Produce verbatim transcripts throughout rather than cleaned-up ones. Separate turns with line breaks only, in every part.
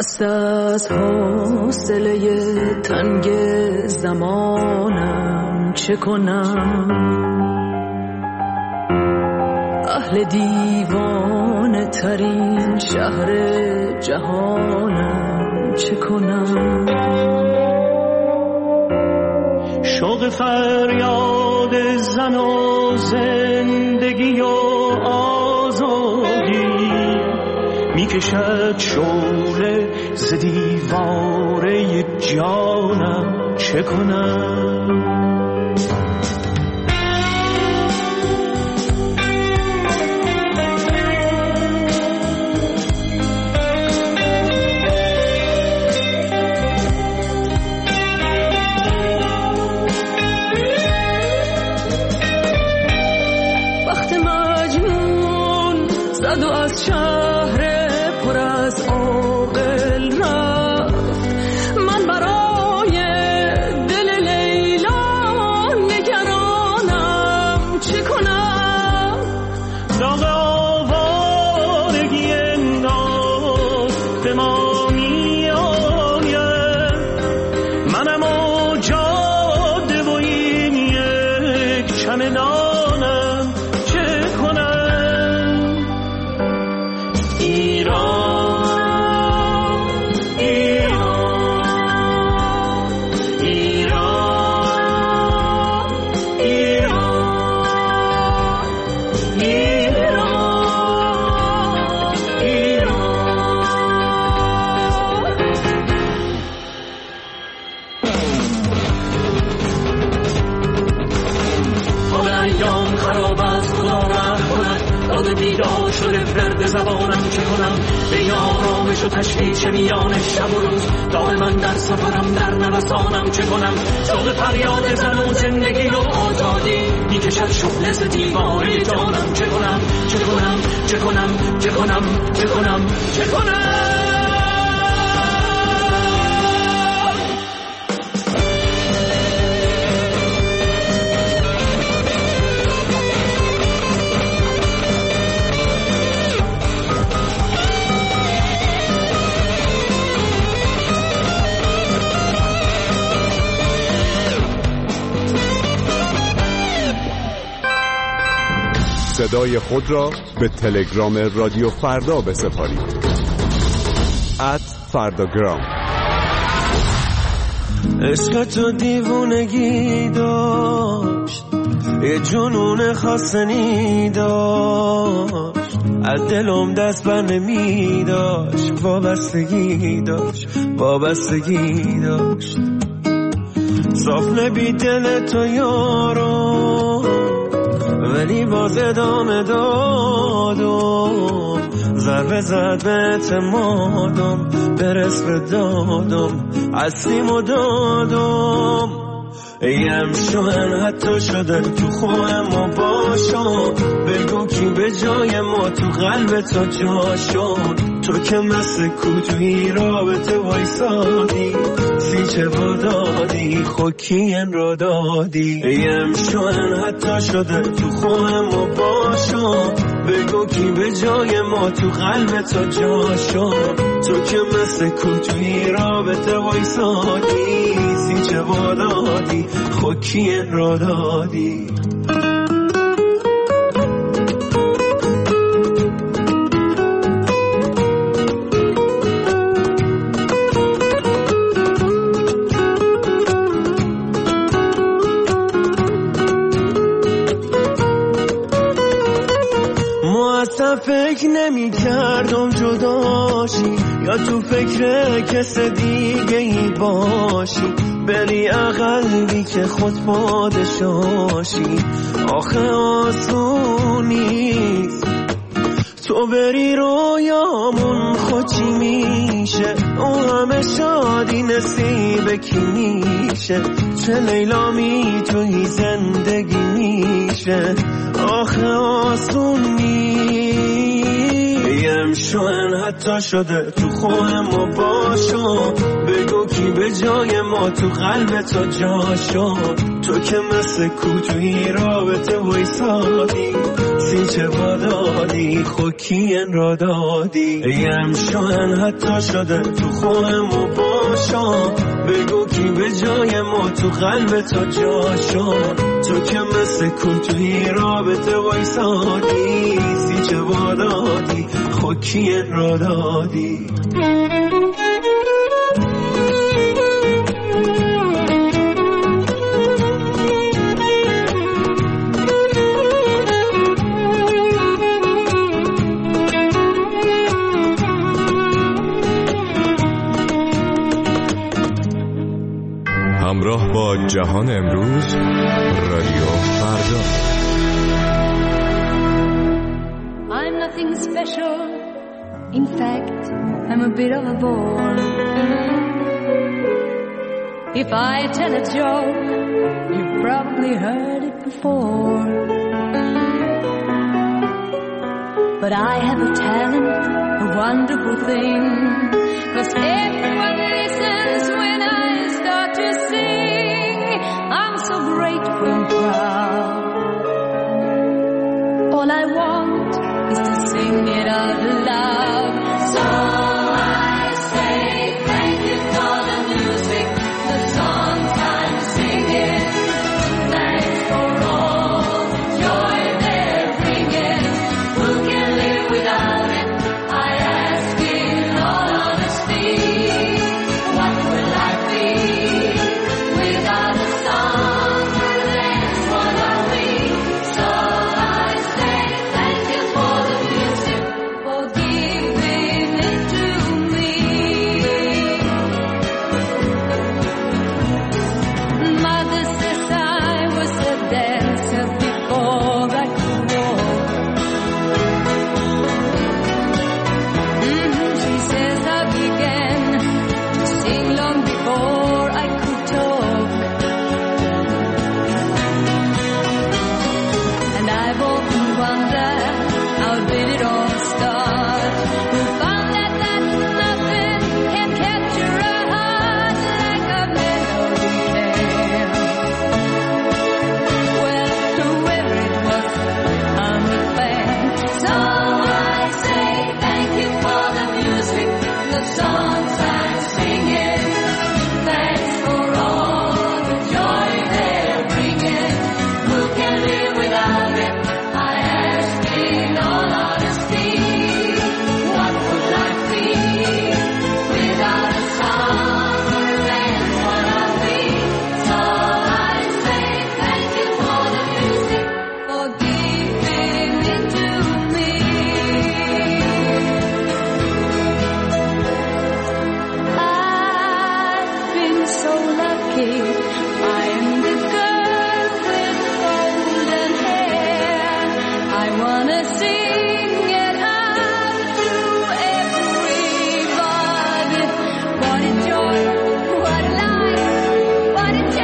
خسته از حوصله تنگ زمانم، چه کنم؟ اهل دیوانه ترین شهر جهانم، چه کنم؟
شوق فریاد زن و زندگی و آزادی میکشد شعله ز دیواره جانم، چه کنم؟
وقت مجنون زد و از شهر پر از عاقل رفت، من برای دل لیلا نگرانم، چه کنم؟
داغ آوارگی ناز به ما می آید، منم و جاده و این یک چمدانم، چه کنم؟ ایران ایران ایران ایران ایران. ایام خراب از خدا رحم کند، داد بیدار شده فرد زبانم، چه کنم؟ به آرامش و تشویش میان شب و روز، دائما در سفرم در نوسانم، چه کنم؟ شوق فریاد زن و زندگی و آزادی میکشد شعله ز دیواره جانم، چه کنم؟ چه کنم؟ چه کنم؟ چه کنم؟ چه کنم؟ چه کنم؟
صدای خود را به تلگرام رادیو فردا بسپارید. ات فرداگرام.
عشق تو دیوونگی داشت، یه جنون خواستنی داشت، از دلم دست بر نمی داشت، وابستگی داشت، وابستگی داشت. صاف نبی دل تو یارو، ولی باز ادامه دادم، ضربه زد به اعتمادم، برس به دادم، هستیم و دادم. ایم شوهن حتی شده تو خواه ما باشم، بگو کی به جای ما تو قلب تو جا شد، تو که مثل کوچوی رابطه وایسادی، سیچه و دادی خوکین رو دادی. ایم شوهن حتی شده تو خواه ما باشم، بگو کی به جای ما تو قلب تو جا شد، تو که مثل کوچوی رابطه وایسادی، سیچه و دادی خوکین رو دادی. فکر نمی کردم جداشی، یا تو فکر کس دیگه ای باشی، بری اقلی که خود پادشاشی، آخه آسون نیست تو بری رویامون خودی میشه، اون همه شادی نصیب کی میشه، چه لیلا میتونی زندگی میشه، آخه آسون نیست. یم شوهن حتی شده تو خواه ما باشم، بگو کی به جای ما تو قلب تو جا شد، تو که مثل کوچوی رابطه وایسادی، سیچه با دادی خوکین را دادی ایم شوهن حتی شده تو خوهم و باشم بگو کی به جای ما تو قلب تو جاشم تو که مثل کوتوی رابطه وایسادی سیچه با دادی خوکین را دادی
همراه با جهان امروز رادیو فردا.
I'm nothing special. In fact, I'm a bit of a bore. If I tell a joke, you've probably heard it before. But I have a talent, a wonderful thing, 'cause everyone listens when I start to sing. I'm so grateful and proud. All I want is to sing it out loud. So I say thank you for the music, the songs I'm singing. Thanks for all the joy they're bringing. Who can live without it? I ask in all honesty. What will I be without a song? That's what are we. So I say thank you for the music, for giving it to me. Mother says I was a dancer before I could walk. Mm-hmm, she says I began to sing long before I could talk. And I've often wondered, how did it all start? Who found that that nothing can capture a heart like a melody can? Well, whoever it was, I'm a fan. So I say thank you for the music, the songs I'm singing. Thanks for all the joy they're bringing. Who can live without it? I ask in all honesty. What would life be without a song? Then what are we? So I say thank you for the music, for giving it to me. I've been so lucky. I'm the girl with golden hair. I wanna sing it out to everybody. What a joy, what a life, what a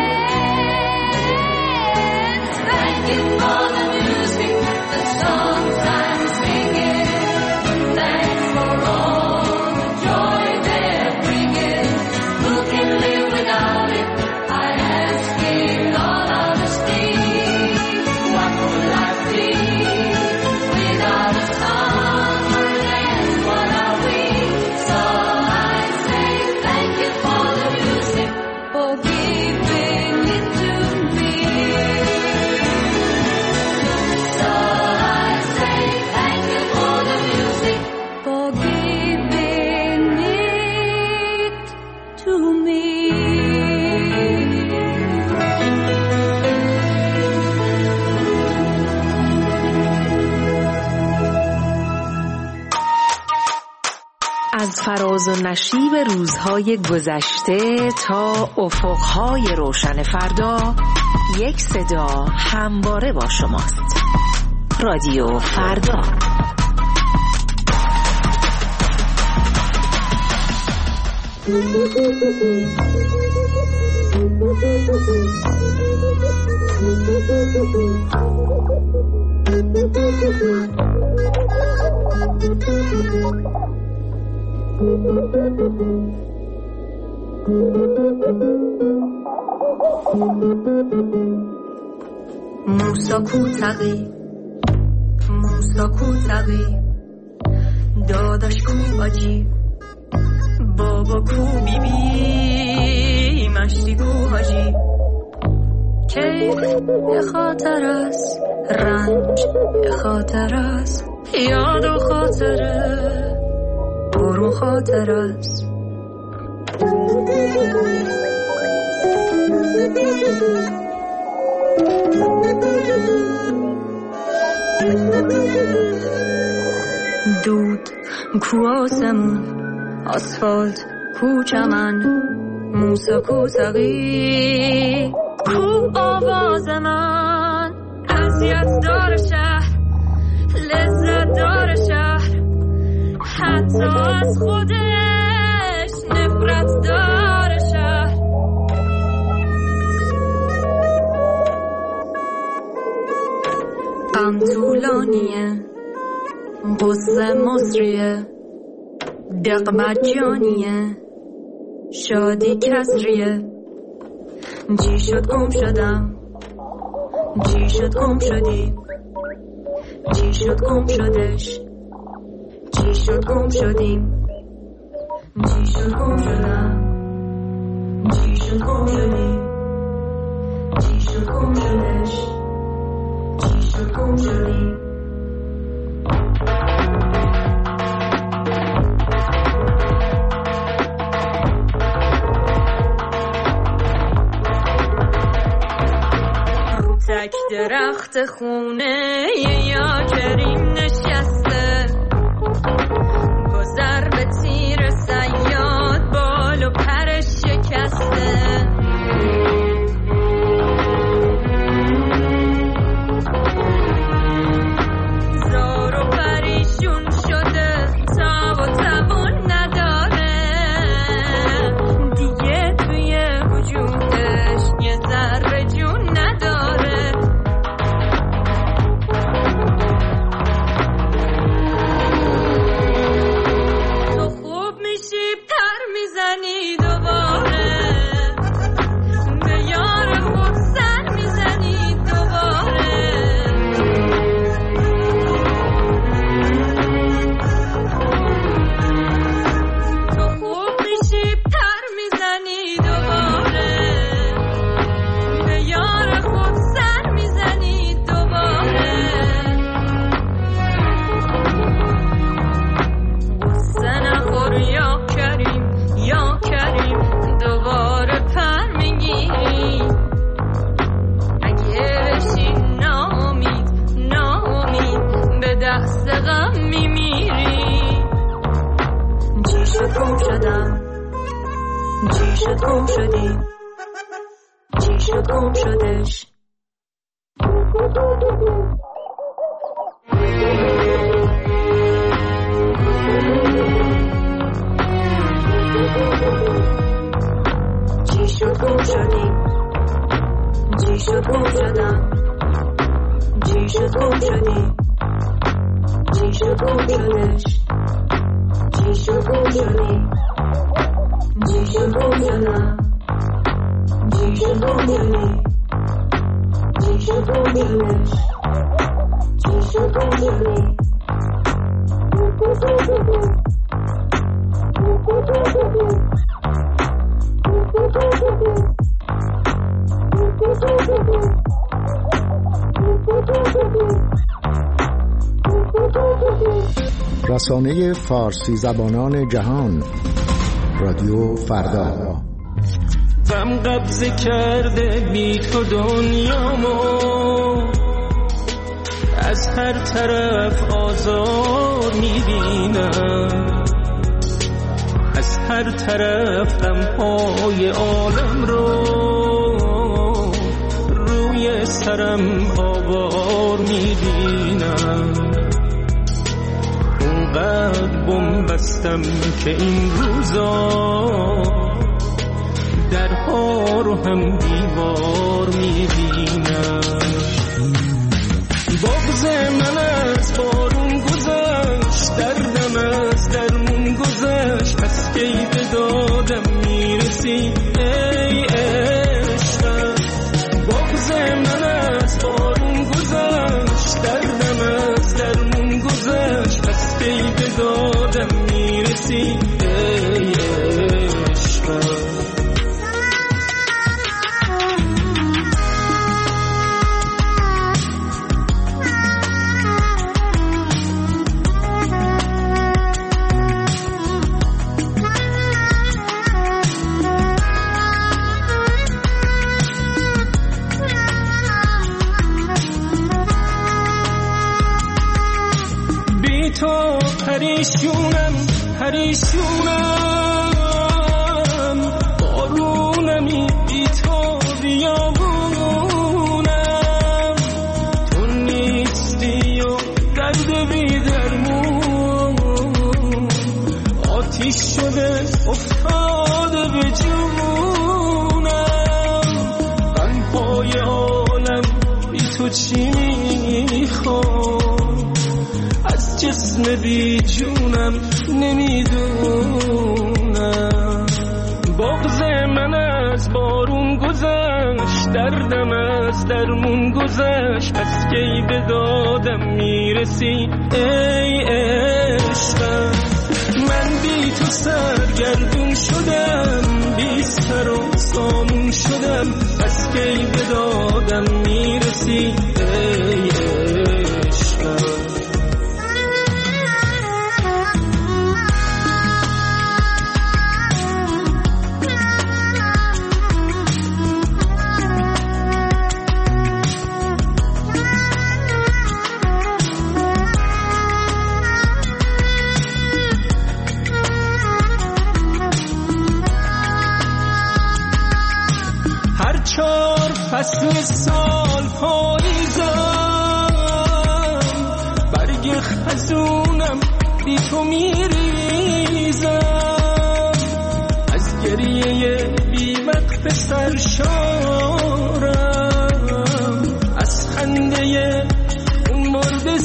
chance. Thank you for the music, the songs I'm singing. Thanks for all the joy they're bringing. Who can live without it? I ask in all honesty. What would life be without a song? Then what are we? So I say thank you for the music, for giving it to me. So I say thank you for the music, for giving it to me.
از فراز و نشیب روزهای گذشته تا افقهای روشن فردا، یک صدا همواره با شماست. رادیو فردا.
موسا کوتقی موسا کو تقی داداش کو آجی بابا کو بی بی مشتی کو حاجی کیف یه خاطر است رنج یه خاطر است یاد و خاطره برو خاطر است دود کو آسمون آسفالت کو چمن موسا کو تقی کو آواز من اذیت دار شهر لذت دار شهر حتی از خودش نفرت دار شهر غم طولانیه غصه مصریه دق مجانیه شادی کسریه چی شد گم شدم چی شد گم شدی چی شد گم شدش چی شد گم شدیم چی شد گم شدم چی شد گم شدی چی شد گم شدش چی شد گم شدیم تک درخت خونه یا کریم نشسته گذر به تیر صیاد بال و پرش شکسته زار و پریشون شده تاب و توان نداره دیگه توی وجودش یه ذره جون نداره میزنی دوباره به یار خود سر میزنی دوباره تو خوب میشی پر میزنی دوباره به یار خود سر میزنی دوباره غصه نخور یا کریم یا کریم دوباره پر میگیری اگه بشی ناامید ناامید به دست غم میمیری چی شد گم شدم چی شد گم شدی چی شد گم شدش چی شد گم شدی چی شد گم شدم چی شد گم شدی چی شد گم شدش چی شد گم شدی چی شد گم شدم چی شد گم شدی چی شد گم شدش چی شد گم شدی
رسانه فارسی زبانان جهان رادیو فردا.
غم قبضه کرده بی تو دنیامو از هر طرف آزار میبینم از هر طرف غمهای عالم رو روی سرم آوار میبینم اونقدر بم بستم که این روزا درها رو هم دیوار میبینم بغض من از بارون گذشت دردم از درمون گذشت از کی به دادم میرسی ای عشقم بغض من از بارون گذشت دردم از درمون تو پریشونم پریشونم بارونمی بی تو بیابونم تو نیستی و درد بی درمون آتیش شده افتاده به جونم غمهای عالم بی تو چی میخوام از جسم بی جونم نمیدونم بغض من از بارون گذشت دردم از درمون گذشت پس کی به دادم میرسی ای عشقم من بی تو سرگردون شدم بی سر و سامون شدم پس کی به دادم میرسی ای عشقم فصل سال پاییزم برگ خزونم بی تو میریزم از گریه بی وقت سرشارم از خنده اون مرد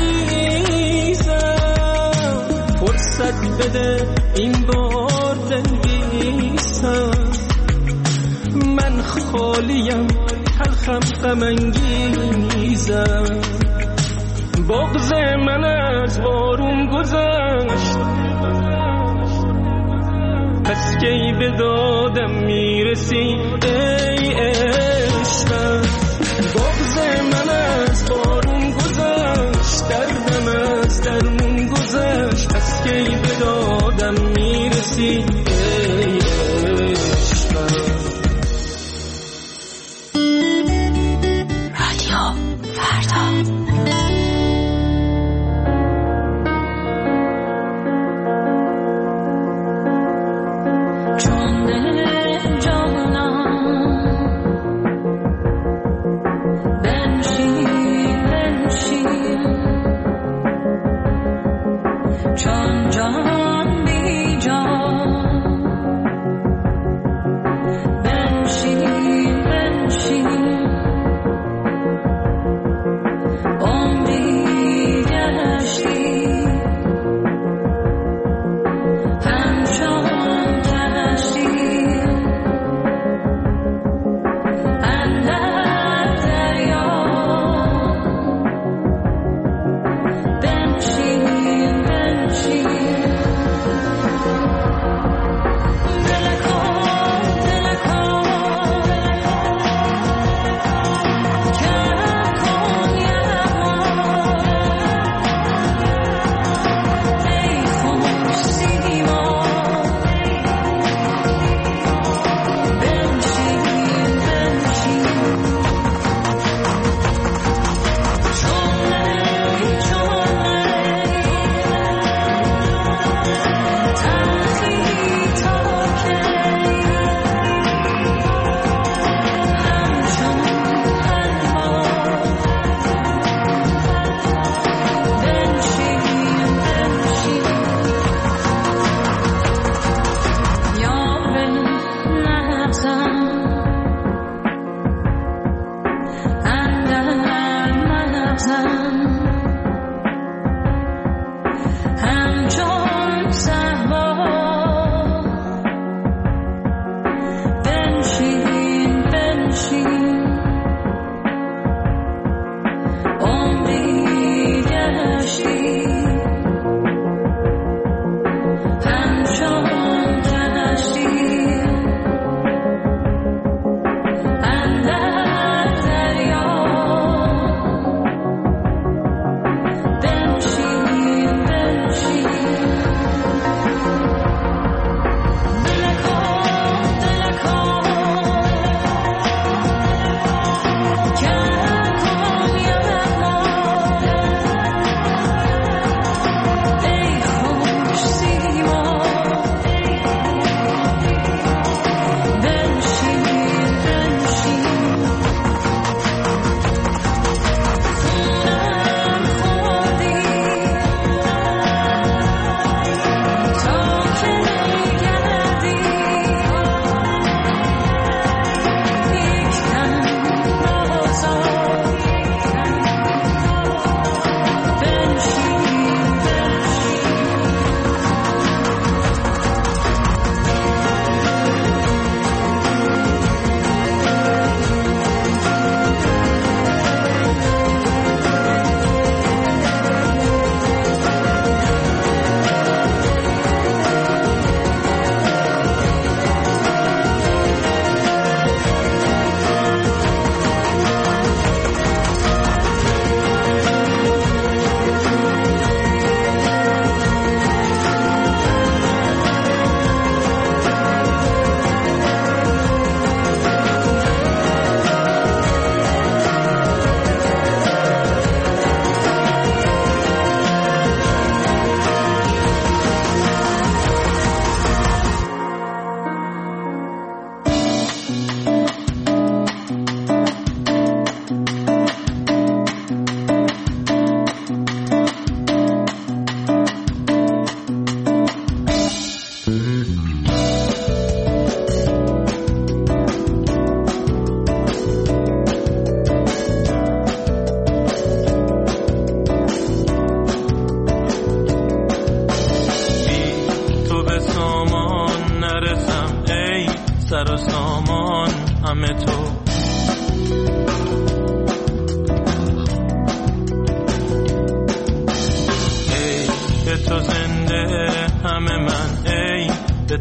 سرریزم فرصت بده این بار بنویسم من خالیم تلخم غم انگیزم بغض من از بارون گذشت پس کی به دادم میرسی ای عشقم بغض من از بارون گذشت دردم از درمون گذشت پس کی به دادم میرسی ای عشقم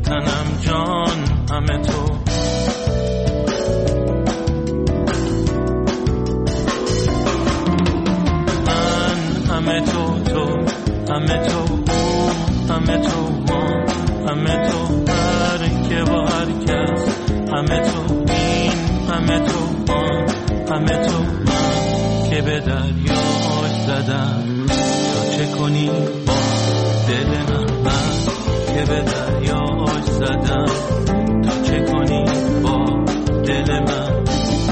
تنم جان همه تو، من همه تو، تو همه تو، او همه تو، ما همه تو، هر که با هر کس همه تو، این همه تو، آن همه تو، من که به دریاش زدم تا چه کنی با دل من، من که به دریاش زدم تا چه کنی با دل من.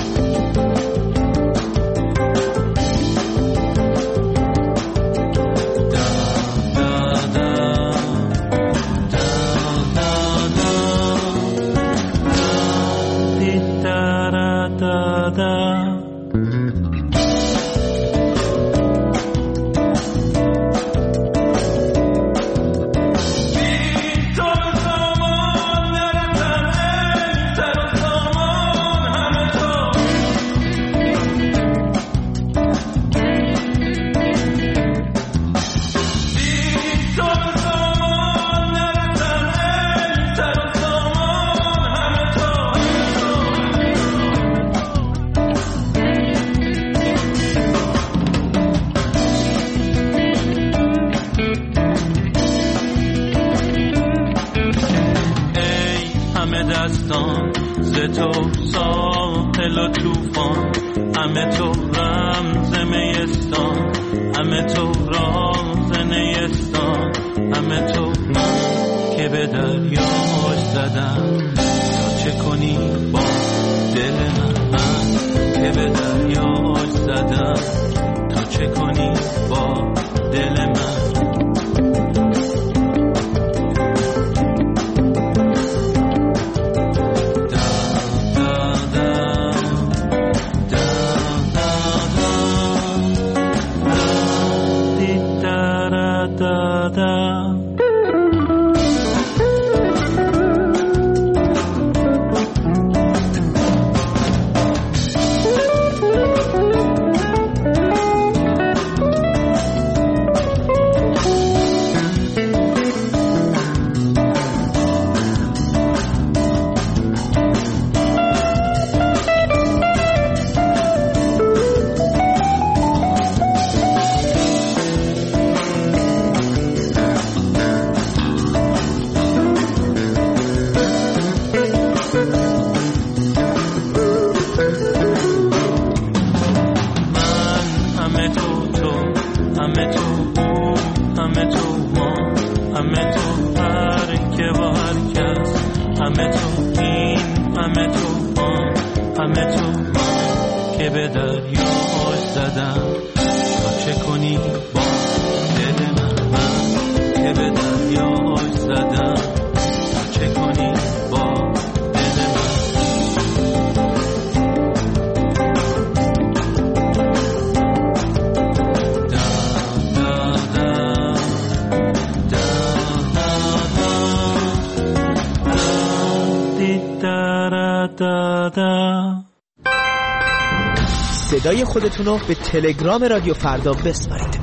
صدای خودتونو به تلگرام رادیو فردا بسپارید.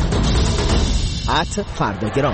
ات فرداگرام.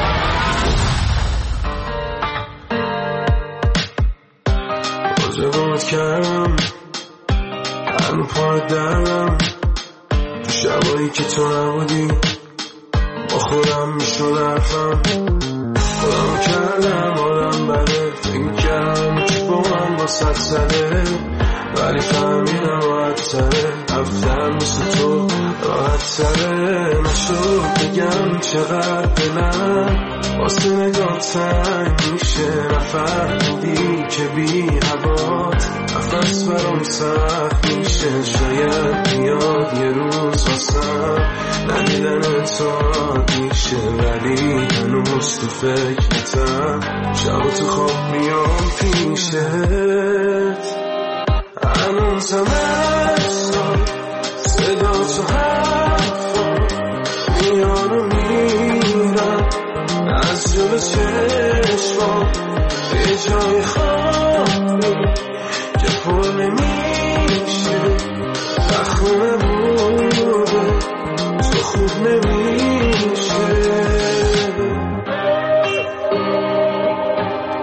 آزمات کردم هنو پای دردم تو شبایی که تو نبودی، با خودم میشون حرفم، خودم کردم آدم بده، فکر کردم که با من با ست زده، ولی فهمیدم راحت تره، رفتن مثل تو راحت تره، نشد بگم چقدر دلم واسه نگاه تنگ میشه، نفهمیدی که بی هوات نفس برام سخت میشه، شاید بیاد یه روز واسم ندیدن تو میشه، ولی هنوز تو فکرتم، شب تو خواب میام پیشت، هنوزم اصلا صدا تو حرفا میان و میرم از جلو چشمام، یه جای خالی که پر نمیشه، زخم بوده تو خوب نمیشه.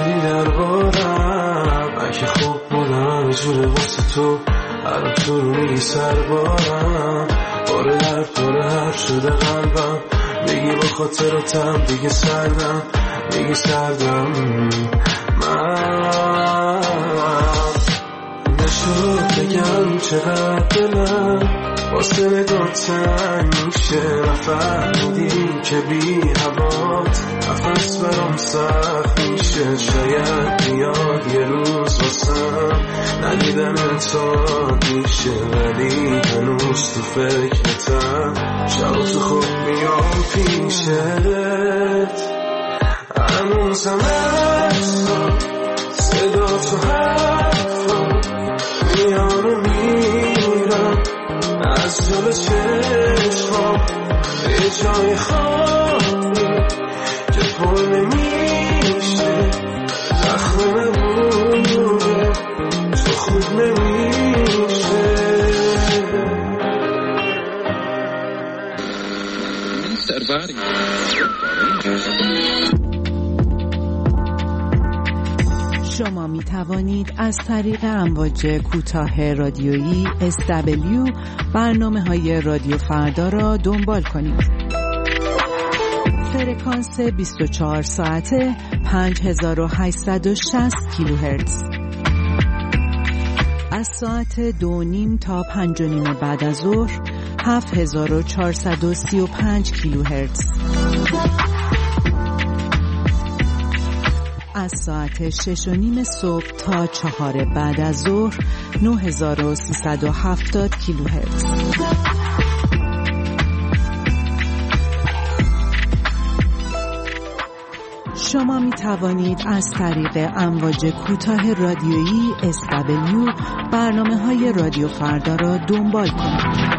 شدی دربارم، اگه خوب بودم جوره واسه تو هر تو رو میگی سربارم، باره درد باره هر شده قلبم، میگی با خاطراتم دیگه سردم، میگی سردم من نشد بگم چقدر دلم واسه نگاه تنگ میشه، نفهمیدی که بی هوات نفس برام سخت میشه، شاید بیاد یه روز واسم ندیدن انتاد میشه، ولی هنوز تو فکرتم شب تو خوب میام پیشت، هنوزم اصلا صدا تو حرفم میان و میرم از جلو چشمام یه جای خالی که پر نمیشه، زخم نمونه تو خوب نمیشه.
شما می توانید از طریق امواج کوتاه رادیویی اس دبلیو برنامه های رادیو فردا را دنبال کنید. فرکانس بیست و چهار ساعته پنج هزار و هشتصد و شصت کیلوهرتز. از ساعت دو نیم تا پنج و نیم بعد از ظهر هفت هزار و چهارصد و سی و پنج کیلوهرتز. از ساعت شش و نیم صبح تا چهار بعد از ظهر نه هزار و سیصد و هفتاد کیلوهرتز. شما می توانید از طریق امواج کوتاه رادیویی اس دبلیو برنامه های رادیو فردا را دنبال کنید.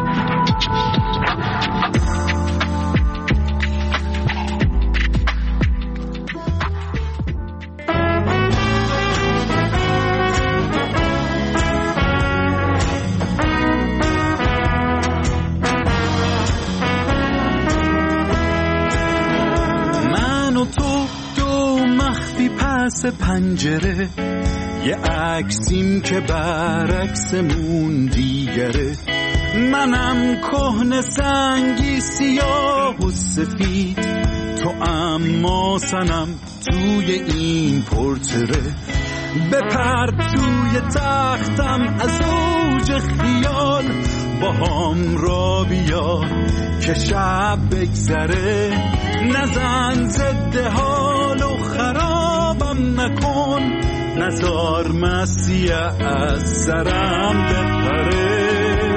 پس پنجره یه عکسیم که برعکسمون دیگره، منم کهنه سنگی سیاه و سفید، تو اما سنم توی این پورتره، بپر توی تختم از اوج خیال، با هم را بیا که شب بگذره، نزن زده حال و خرابم نکن، نزار مسیح از سرم بپره.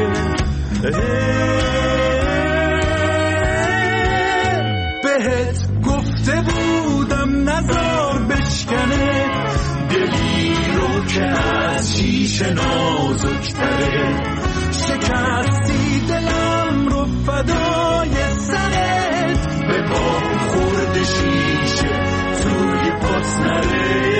بهت گفته بودم نزار بشکنه، دلی رو که از شیشه نازکتره، شکستی دلم رو فدای سرت، به با خورد شیشه توی پاس نره.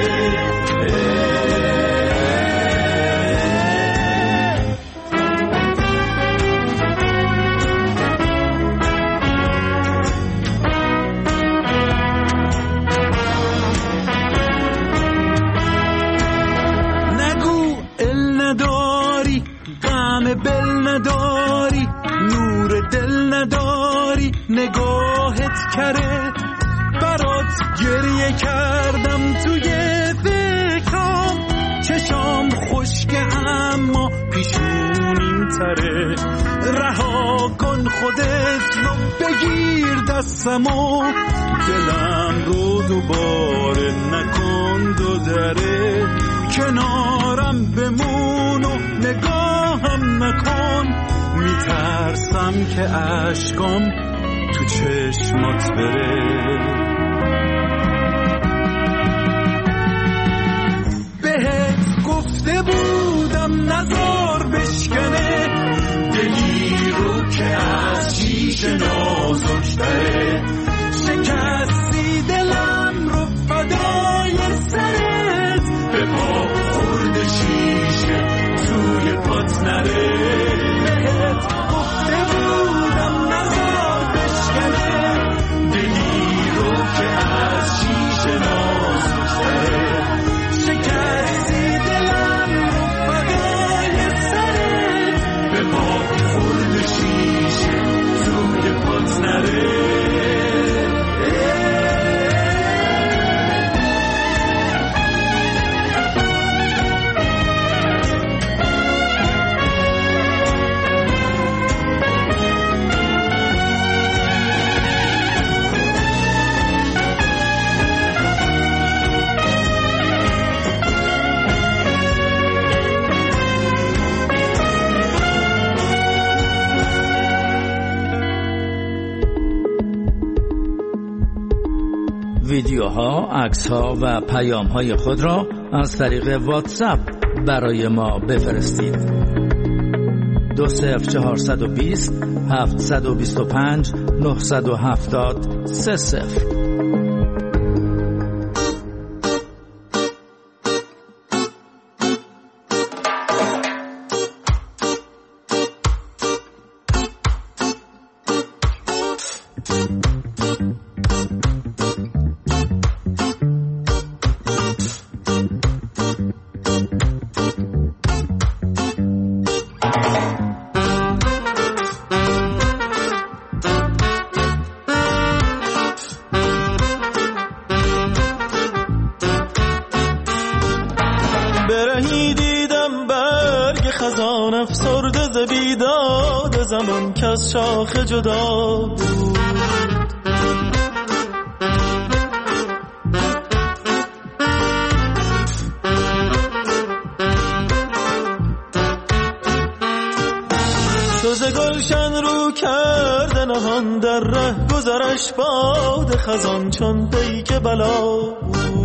نگو ال نداری، غم بل نداری، نور دل نداری، نگاهت کره، برات گریه کردم توی فکرام، چشام خشکه اما پیشونیم تره، رها کن خودت رو بگیر دستمو، دلم رو دوباره نکن دو دره، کنارم بمون و نگاهم نکن، میترسم که عشقام تو چشمات بره. بهت گفته بودم نزار بشکنه، دلی رو که از شیشه نازکتره، شکستی دلم رو فدای سرت، به پا خورد شیشه توی پات نره. بهت گفته بودم نزار بشکنه، دلی رو
عکس‌ها و پیام‌های خود را از طریق واتساپ برای ما بفرستید. دو صفر چهارصد و بیست هفتصد و بیست و پنج نهصد و هفتاد سه صفر.
شاخ جدا بود چوز گلشن رو کرده نهان در ره گذرش باد خزان چون پیک بلا بود.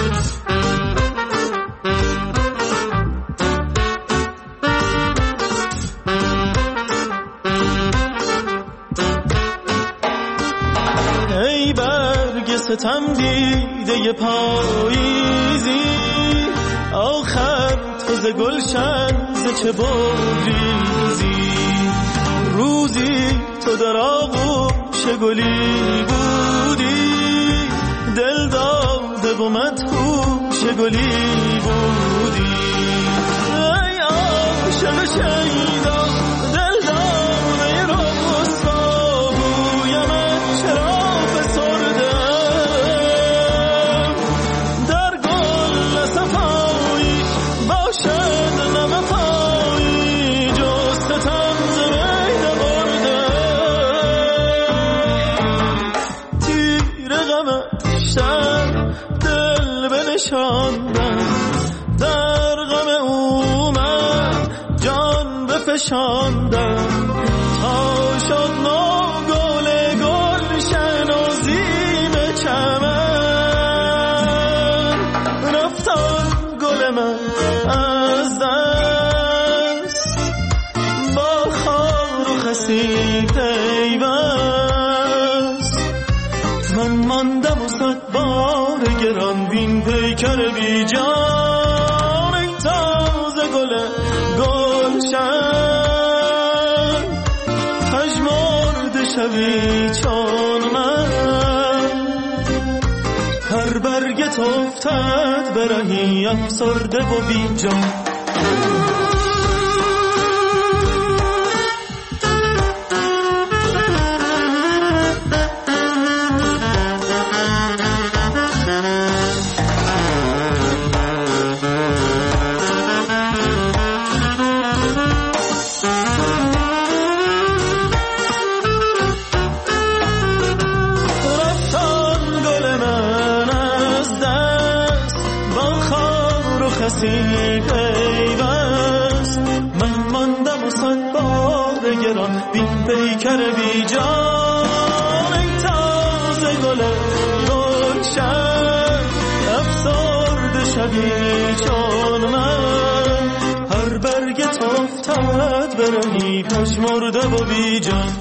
ستم دیده پاییزی آخر تو ز گلشن ز چه بریزی روزی تو در آغوش گلی بودی دل داده و مدهوش گلی بودی ای عاشق شیدا دل داده رسوا گویمت چرا در غم او من جان بفشاندم تا شد نو گل گلشن و زیب چمن رفتان گل من از دست با خار و خسی پیوست من ماندم و صد بار گران بین پیکر بی جان ای تازه گل گلشن پژمرده شوی چون من هر برگت افتد برهی افسرده و بی جان. من ماندم و صد بار گران بین پیکر بی جان ای تازه گل گلشن افسرده شوی چون من هر برگت افتد برهی پژمرده و بی جان.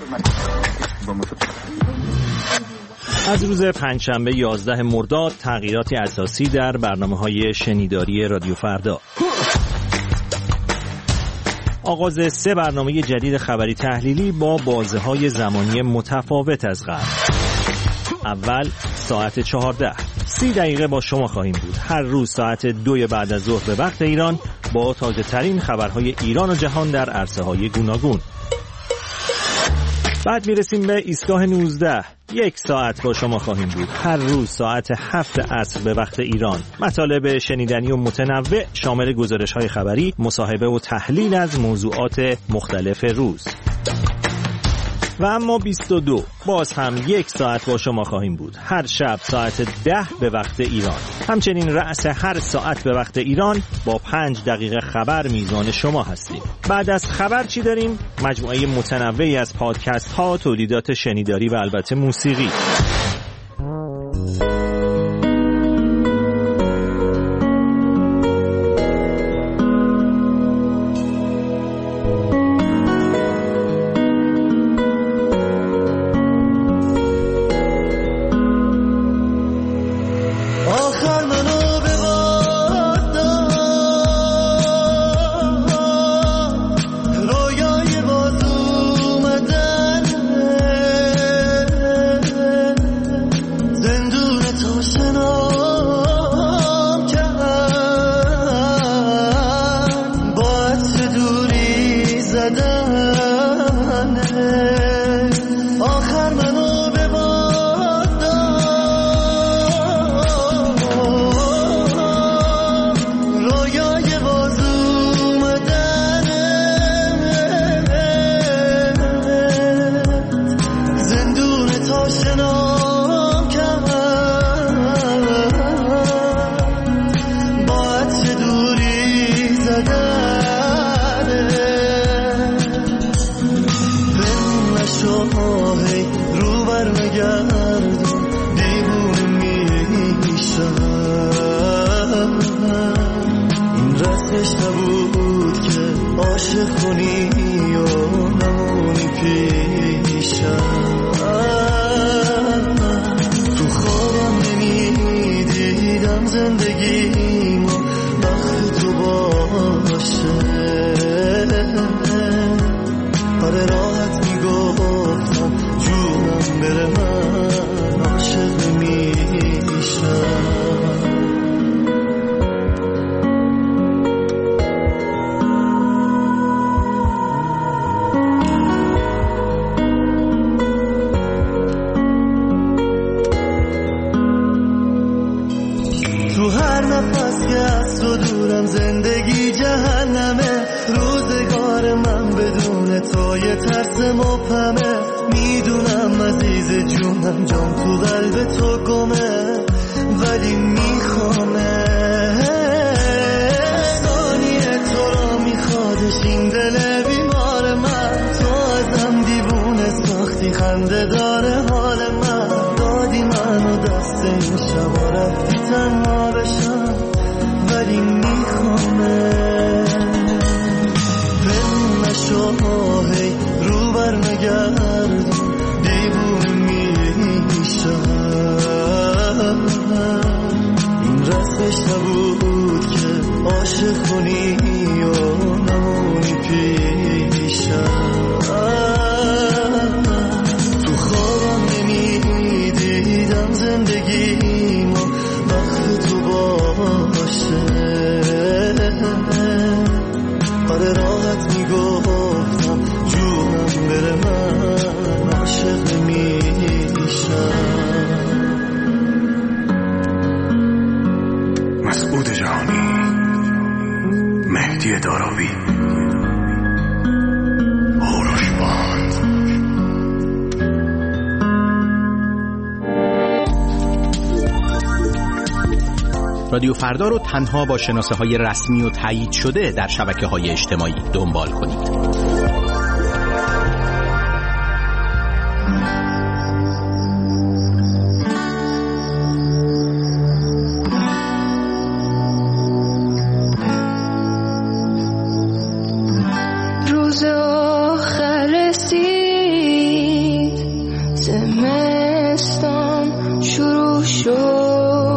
از روز پنجشنبه یازده مرداد تغییراتی اساسی در برنامه‌های شنیداری رادیو فردا. آغاز سه برنامه جدید خبری تحلیلی با بازه‌های زمانی متفاوت از قبل. اول ساعت چهارده سی دقیقه با شما خواهیم بود. هر روز ساعت دو بعد از ظهر به وقت ایران با تازه ترین خبرهای ایران و جهان در عرصه‌های گوناگون. بعد میرسیم به ایستگاه نوزده. یک ساعت با شما خواهیم بود. هر روز ساعت هفت عصر به وقت ایران. مطالب شنیدنی و متنوع شامل گزارش‌های خبری، مصاحبه و تحلیل از موضوعات مختلف روز. و اما بیست و دو باز هم یک ساعت با شما خواهیم بود. هر شب ساعت ده به وقت ایران. همچنین رأس هر ساعت به وقت ایران با پنج دقیقه خبر میزان شما هستیم. بعد از خبر چی داریم؟ مجموعه متنوعی از پادکست ها، تولیدات شنیداری و البته موسیقی.
دیدم زندگیمو وقت تو باشه. آره راحت میگفتم جونم بره من عاشق میشم. تو هر نفس که از تو دورم زندگی جهنمه. روزگار من بدون تو یه ترس مبهمه. میدونم عزیز جونم جام تو قلب تو گمه ولی میخوامه. ثانیه تو را میخوادش این دل بیمار من. تو ازم دیوونه ساختی خنده داره حال من. دادی منو دست این شبا رفتی تنها بشم ولی میخوامه. بمون نشو هی رو بر نگردون دیوونه میشم. این رسمش نبود که عاشق کنی و نمونی پیشم. تو خوابم نمیدیدم زندگیمو وقت تو باشه. آره راحت میگفتم جونم بره من عاشق میشم.
مسعود جهانی، مهدی داراوی، هوروش باند.
رادیو فردا رو تنها با شناسه های رسمی و تایید شده در شبکه های اجتماعی دنبال کنید.
روز آخر رسید، زمستان شروع شد،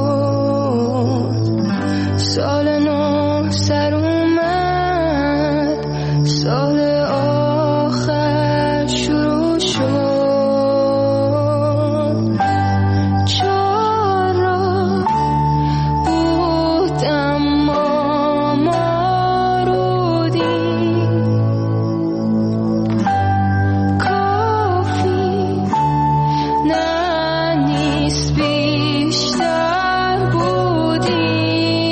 سال نو سر اومد، سال آخر شروع شد. چهار راه بود اما ما رو دید، کافی نه نیست بیشتر بودی.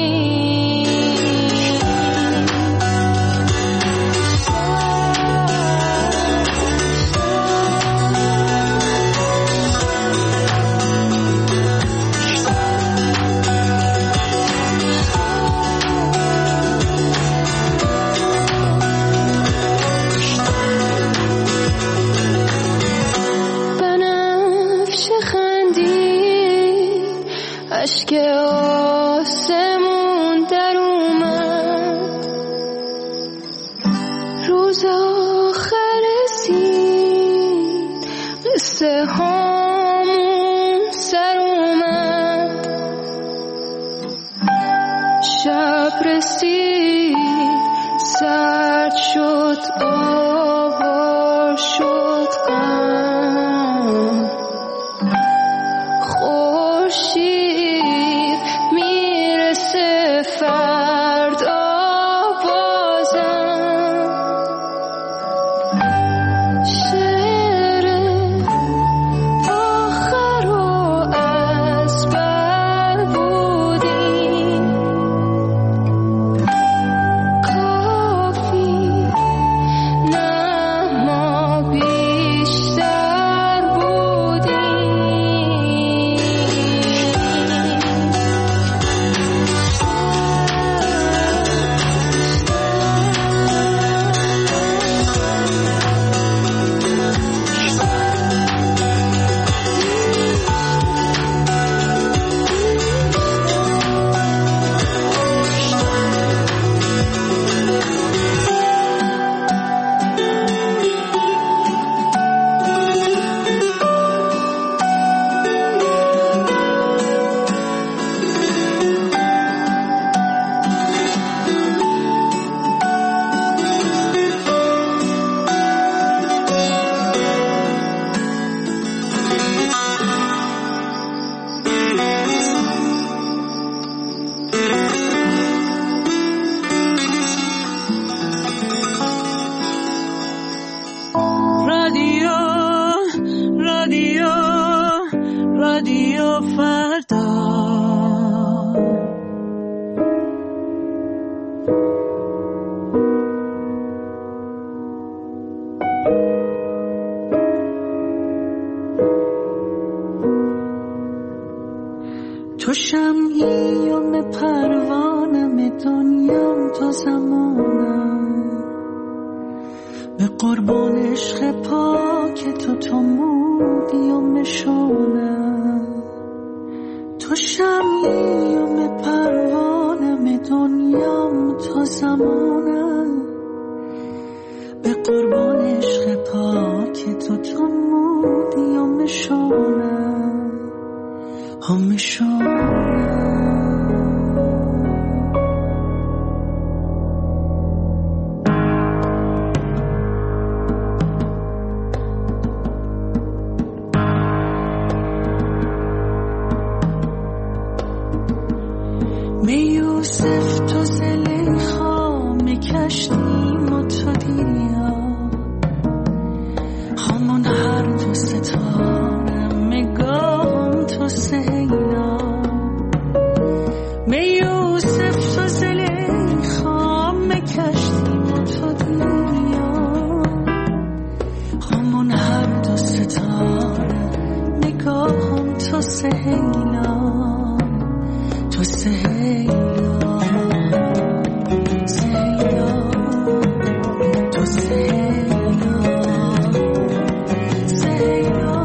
بنفش خندید، اشک آسمون در اومد، روز آخر رسید، قصه هامون سر اومد، شب رسید، سرد شد، آوار شد غم، خورشید میرسه فردا بازم، شعر آخر رو از بر بودیم، کافی
شمعی و به پروانم دنیام تو زمانم به قربان عشق پاک تو تو مودی و مشونم تو شمعی و به پروانم دنیام تو زمانم به قربان عشق پاک تو تو مودی و مشونم هم مشونم می یوسف تو زلیخا می کشتیم و تو دیا همون هر دو ستاره مگام تو سهیلا می یوسف تو زلیخا می کشتیم و تو دیا همون هر دو ستاره مگام تو سهیلا تو سهیلا سهیلا تو سهیلا سهیلا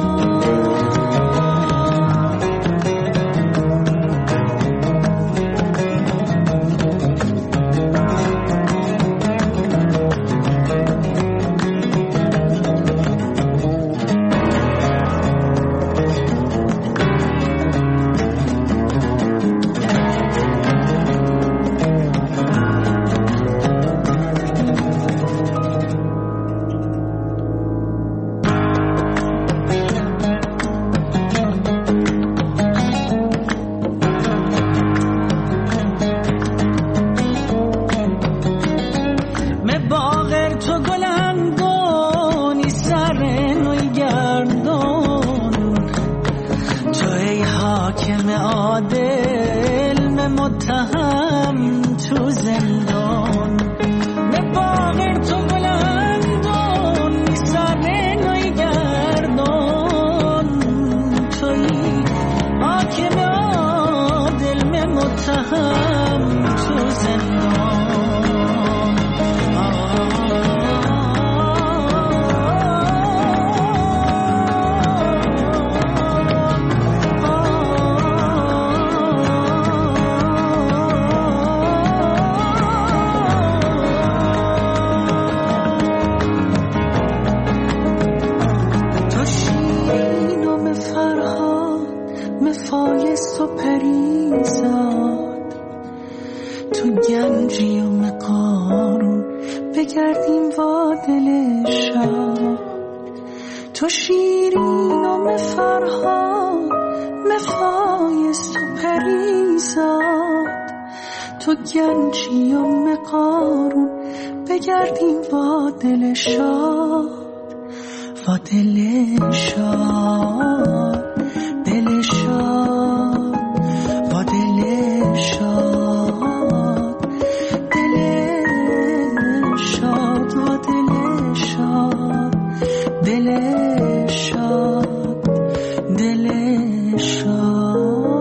گنجی و مقارون بگردیم با دل شاد و دل شاد دل شاد و دل شاد دل شاد و دل شاد دل شاد دل شاد.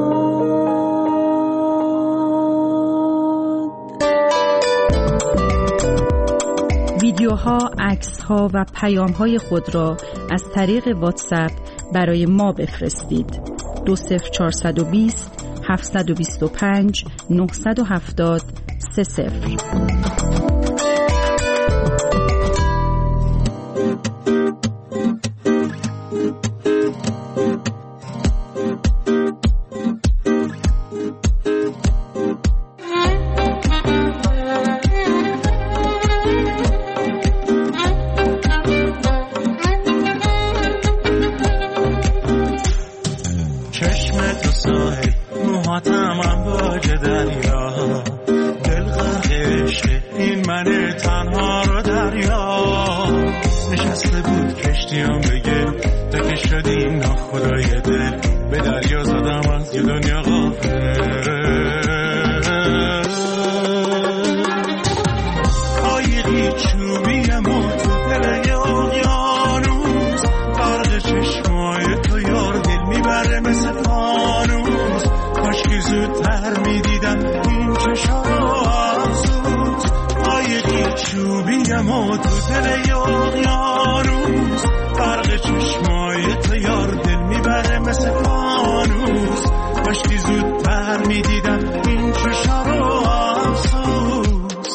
ویدیوها، عکس‌ها و پیام‌های خود را از طریق واتساپ برای ما بفرستید. دو صفر چهارصد و بیست هفتصد و بیست و پنج نهصد و هفتاد سه صفر.
چشمای تو یار دل میبره مثل فانوس، کاشکی چوبیم و تو دل اقیانوس برق چشمای تو یار دل میبره مثل فانوس کاشکی زودتر میدیدم این چشا رو افسوس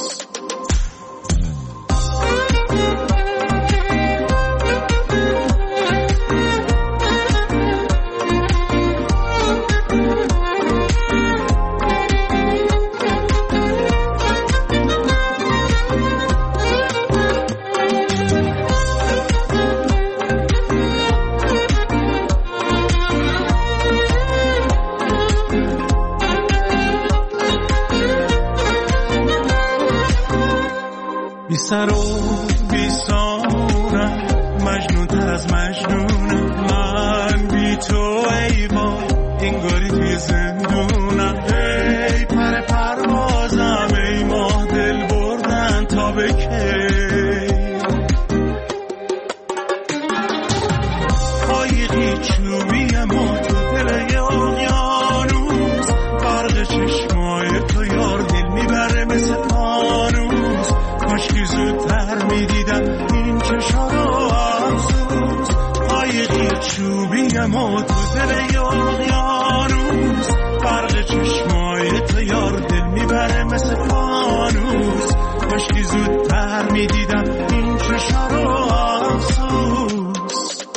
بی سر و بی سانم مجنون تر از مجنونم من بی تو ای با انگاری توی زندونم ای پر پروازم ای ماه دل بردن تا به کی قایقی چوبیم و تو دل اقیانوس برق چشمای تو یار دل میبره مثل فانوس کاشکی زودتر میدیدم این چشا رو افسوس قایقی چوبیم و تو دل اقیانوس برق چشمای تو یار دل میبره مثل فانوس کاشکی زودتر میدیدم این چشا رو افسوس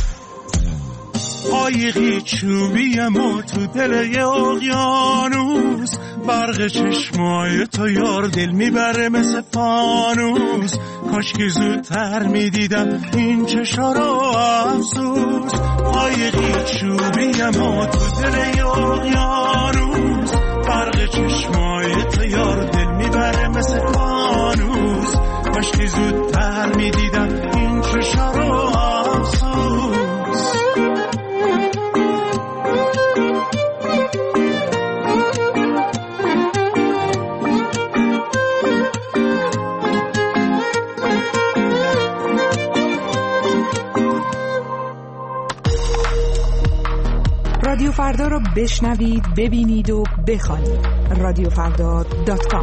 قایقی چوبیم و تو دل اقیانوس برق چشمای تو یار دل میبره مثل فانوس کاشکی زودتر میدیدم این چشا رو افسوس قایقی چوبیم و تو دل اقیانوس برق چشمای تو یار دل میبره مثل فانوس کاشکی زودتر میدیدم این چشا رو افسوس
رادیو فردا رو بشنوید، ببینید و بخوانید. رادیو فردا دات کام.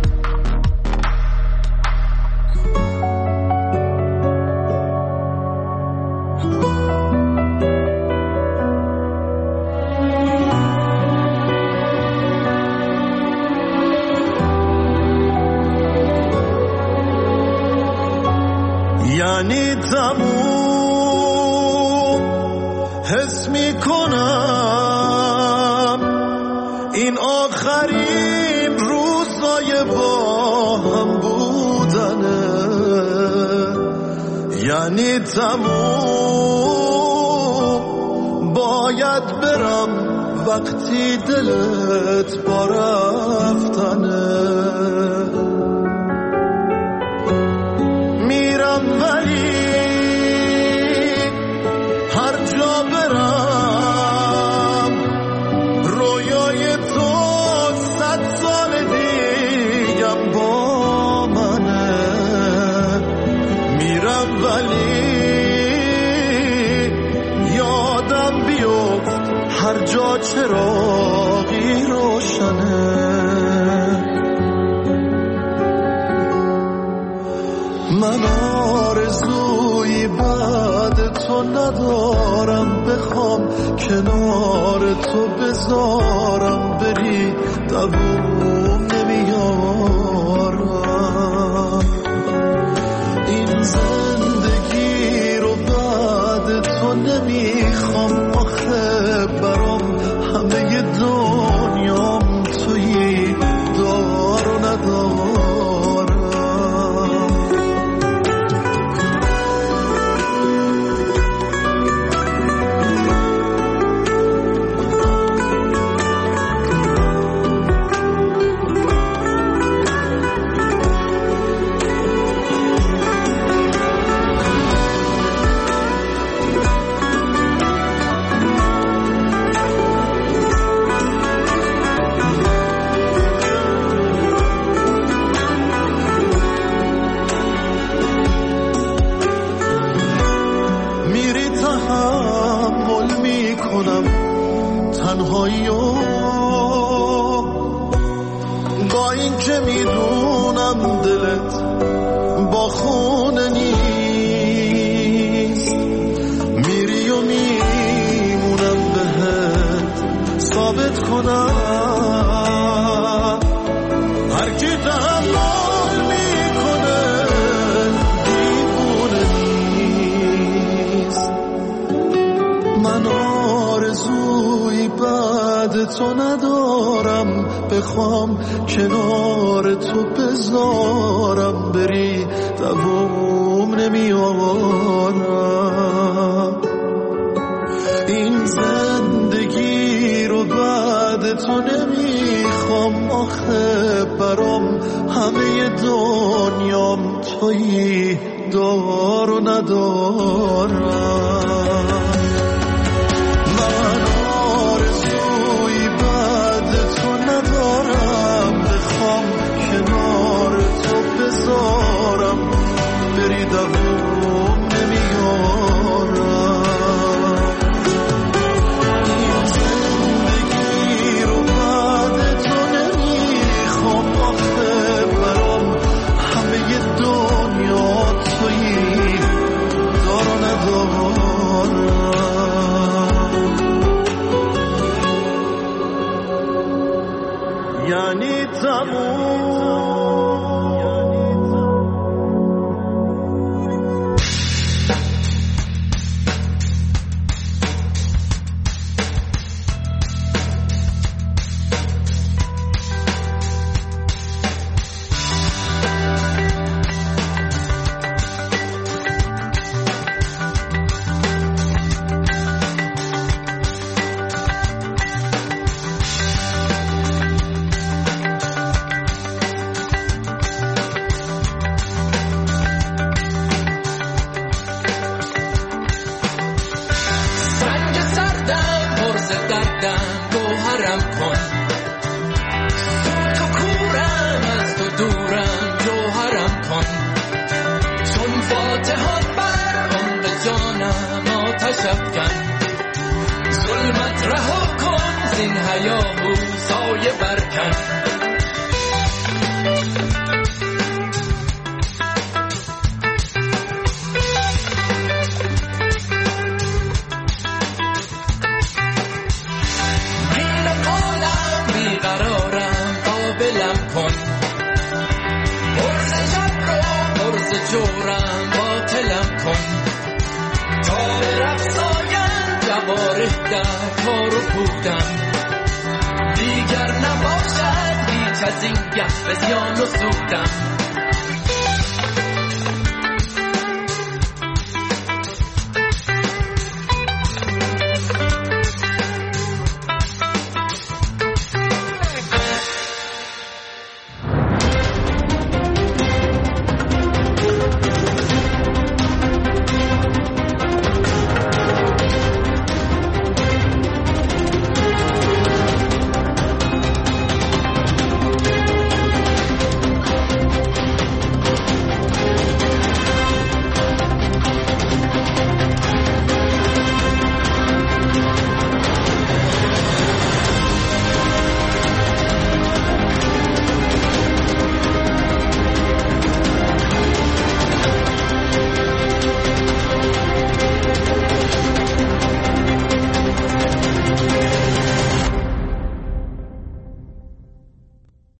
یعنی تموم حس میکنم این آخرین روزای با هم بودنه یعنی تموم باید برم وقتی دلت با رفتنه میرم ولی هر جا برم رویای تو صد سال دیگم با منه میرم ولی یادم بیفت هر جا چراغی روشنه من آرزوی بعد تو ندارم بخوام کنار تو بذارم بری دووم نمیارم این زندگی رو بعد تو نمیخوام آخه برام همه دنیام تویی دار و ندارم تنهایی و با این که میدونم دلت با خونه نیست، میری و میمونم بهت ثابت کنم هر کی تحمل میکنه دیوونه نیست. من آرزوی بعد تو ندارم، بخوام کنار تو بذارم بری دوام نمیارم. این زندگی رو بعد تو نمیخوام، آخه برام همه دنیام تویی، دار و ندارم. من آرزوی بعد تو ندارم، بخوام کنار تو بذارم بری دوام نمیارم. این زندگی رو بعد تو نمیخوام، آخه برام همه دنیا تویی، دار و ندارم. یعنی تموم ظلمت رها کن، زین هیاهو سایه برکن. بین قالم بیقرارم، قابلم کن. برز شب رو برز جورم باطلم کن. تا به رفسایم جواره در کار و بودم، دیگر نباشد هیچ از این گه به زیان و سودم.